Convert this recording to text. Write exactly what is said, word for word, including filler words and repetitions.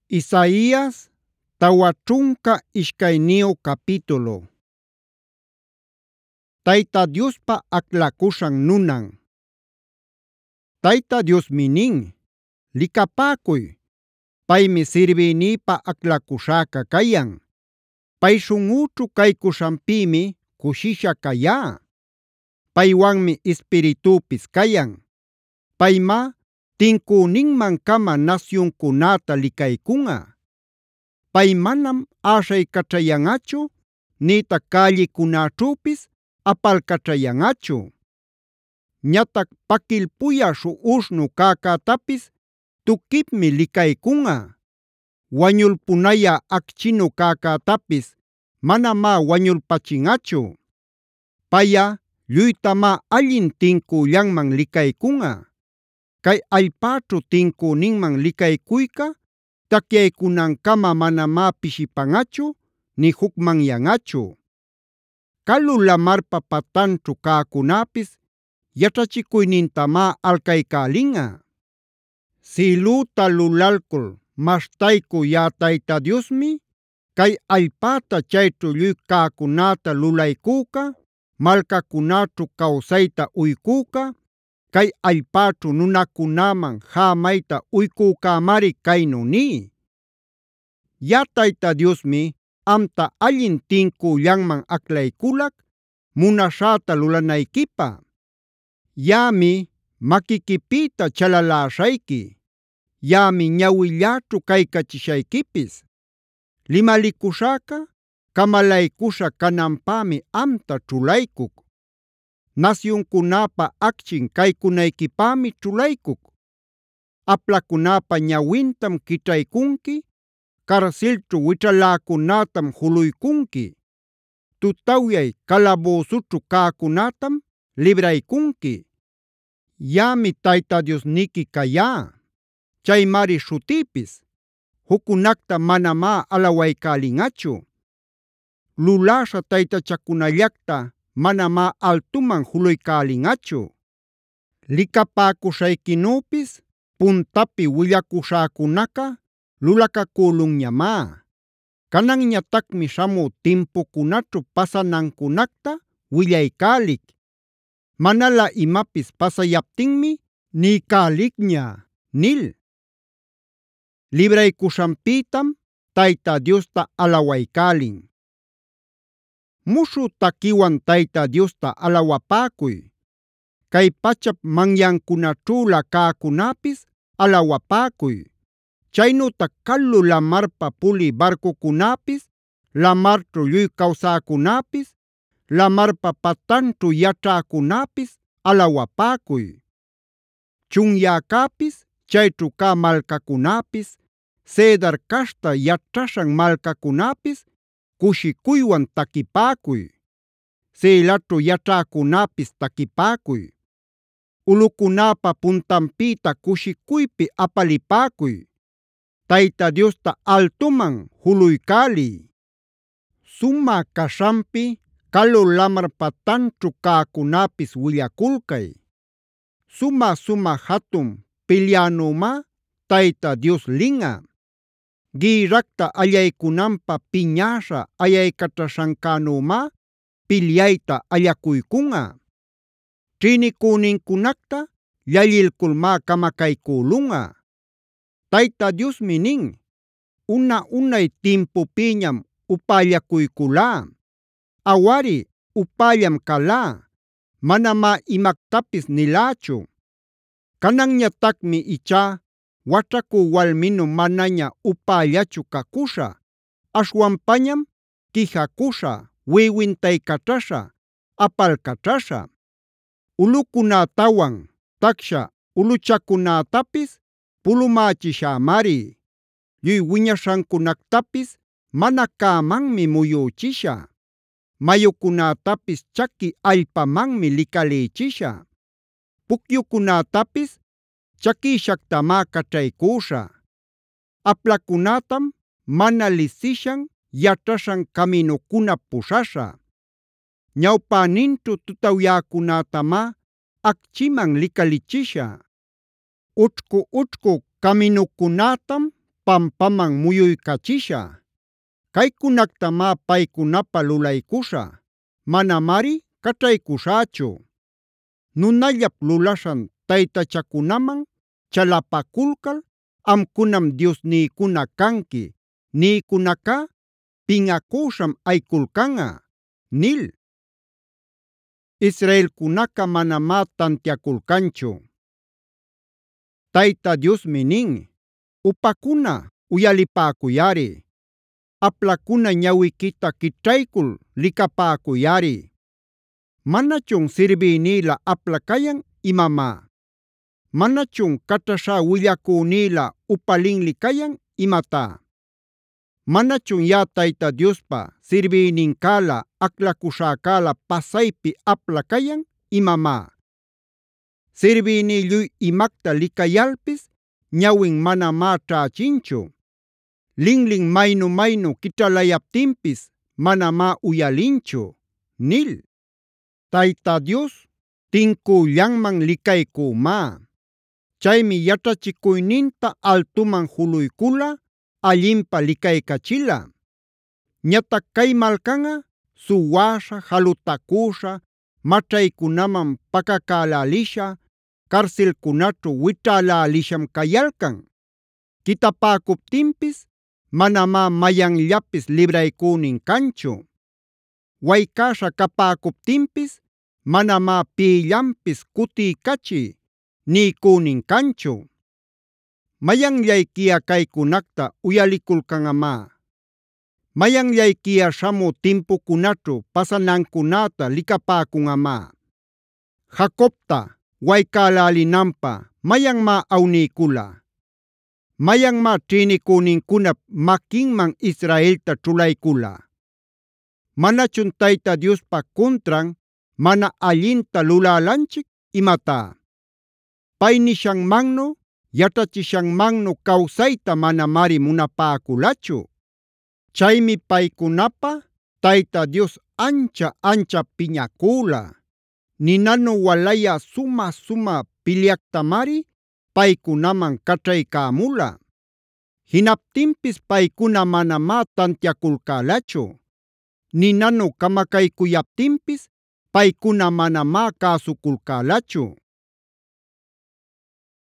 Isaías tawa ćhunka ishkayniyu capítulo. Tayta Diospa aclacuśhan nunan. Tayta Diosmi nin: “Likapäcuy, paymi sirbïnïpa aclacuśhäca cayan. Pay śhunꞌućhu caycuśhanpïmi cushisha cayá. Paywanmi ispiritüpis cayan. Payma tincüninman-cama nasyuncunäta licaycunꞌa. Pay manam äśhaycaćhayanꞌachu, nïtac cällicunäćhüpis apalcaćhayanꞌachu. Ñatac pakillpuya śhuꞌuśhnu cäcätapis tuquipmi licaycunꞌa. Wañulpunaya acchinu cäcätapis manamá wañulpachinꞌachu. Payꞌa lluytamá allin tincüllanman licaycunꞌa. Cay allpäćhu tincüninman licaycuyca tacyaycunancama manamá pishipanꞌachu nï jucmanyanꞌachu. Calu lamarpa patanćhu cäcunäpis yaćhachicuynintamá alcaycälinꞌa. Sïlüta lulalcul maśhtaycü yaꞌa Tayta Diosmi, cay allpäta chayćhu lluy cäcunäta lulaycüca, malcacunäćhu cawsayta uyküca, cay allpäćhu nunacunäman jämayta uykücämari caynu ni: “Yaꞌa Tayta Diosmi amta allin tincüllanman aclayculac munaśhäta lulanayquipä. Yaꞌami maquiquipïta chalaläśhayqui. Yaꞌami ñawilläćhu caycachishayquipis. Limalicuśhäca camalaycuśha cananpämi amta ćhulaycuc. Nasyuncunäpa acchin caycunayquipämi ćhulaycuc. Aplacunäpa ñawintam quićhaycunqui, carsilćhu wićhaläcunätam juluycunqui. Tutawyay calabüsućhu cäcunätam libraycunqui. Yaꞌami Tayta Diosniqui cayá. Chaymari śhutïpis. Juccunacta manamá alawaycälinꞌachu. Luläśha taytachacunallacta manamá altuman juluycälinꞌachu. Licapäcuśhayquinüpis puntapi willacuśhäcunaca lulacacülunñamá. Cananñatacmi śhamü timpucunaćhu pasanancunacta willaycälic. Manala imapis pasayaptinmi niycälicña” nil. Libraycuśhanpïtam Tayta Diosta alawaycälin. Muśhü taquiwan Tayta Diosta alawapäcuy. Cay pachap manyancunaćhülä cäcunäpis alawapäcuy. Chaynütac calu lamarpa pulï barcucunäpis, lamarćhu lluy cawsäcunäpis, lamarpa patanćhu yaćhäcunäpis alawapäcuy. Chunyäcäpis, chayćhu cä malcacunäpis, Cedar caśhta yaćhaśhan malcacunäpis cushicuywan taquipäcuy. Selaćhu yaćhäcunäpis taquipäcuy. Ulꞌucunäpa puntanpïta cushicuypi apalipäcuy. Tayta Diosta altuman juluycäliy. Sumä caśhanpi calu lamar patanćhu cäcunäpis willaculcay. Sumä-sumä jatun pilyänümá Tayta Dios linꞌa. Gïrracta allaycunanpä piñäśha ayaycaćhaśhancänümá pilyayta allacuycunꞌa. Ćhïnicünincunacta llallilculmá camacaycülunꞌa. Tayta Diosmi nin: “Una-unay timpupïñam upällacuyculá. Awari, upällam calá. Manamá imactapis nilächu. Cananñatacmi ichá waćhacü walminu manaña upällachu cacuśhä. Aśhwanpañam quijacuśhä, wiwintaycaćhaśhä, apalcaćhaśhä. Ulꞌucunätawan tacsha ulꞌuchacunätapis pulumächishämari. Lluy wiñaśhancunactapis mana cämanmi muyüchishä. Mayucunätapis chaki allpamanmi licalïchishä. Pucyucunätapis chaquïshactamá caćhaycüśhä. Aplacunätam mana lisishan yaćhaśhan caminucuna puśhaśhä. Ñawpäninćhu tutawyäcunätamá acchiman licalichishä. Ućhcu-ućhcu caminucunätam pampaman muyuycachishä. Kaycunactamá paycunapaq lulaycuśhä, manamari caćhaycuśhächu. Nunallap lulaśhan taytachakunaman chalapaculcal ‘Amcunam diosnïcuna canqui’ nïcunacá pinꞌacüśham ayculcanꞌa” nil. Israelcunaca manamá tantiaculcanchu. Tayta Diosmi nin: “Upacuna, uyalipäcuyꞌari. Aplacuna ñawiquita quićhaycul licapäcuyꞌari. ¿Manachun sirbïnïla apla cayan imamá? ¿Manachun caćhaśhá willacünïla upa linli cayan imatá? ¿Manachun yaꞌa Tayta Diospa sirbïnincäla aclacuśhäcäla pasaypi apla cayan imamá? Sirbïní lluy imacta licayalpis ñawin manamá ćhächinchu. Linlin maynu-maynu quićhalayaptinpis manamá uyalinchu” nil. Tayta Dios tincüllanman licaycümá. Chaymi yaćhachicuyninta altuman juluycula, allinpä licaycachila. Ñatac cay malcanꞌa suwäśha, jalutacüśha, maćhaycunaman pacacälälisha, carcelcunaćhu wićhälälisham cayalcan. Quitapäcuptinpis manamá mayanllapis libraycünin canchu. Waycäśha capäcuptinpis manamá piyllanpis ‘Cutiycachiy’ niycünin canchu. ¿Mayanllaykiya caycunacta uyaliculcanꞌamá? ¿Mayanllaykiya śhamü timpucunaćhu pasanancunäta licapäcunꞌamá? ¿Jacobta waycälälinanpä mayanmá awniycula? ¿Mayanmá ćhïnicünincunap maquinman Israelta ćhulaycula? ¿Manachun Tayta Diospa cuntran mana allinta lulälanchic imatá? Pay nishanmannu, yaćhachishanmannu cawsayta manamari munapäculachu. Chaymi paycunapä Tayta Dios ancha-ancha piñacüla. Ninanu walayä sumä-sumä pilyactamari paycunaman caćhaycämula. Jinaptinpis paykuna manamá tantiaculcälachu. Ninanu camacaycuyaptinpis paykuna manamá cäsuculcälachu.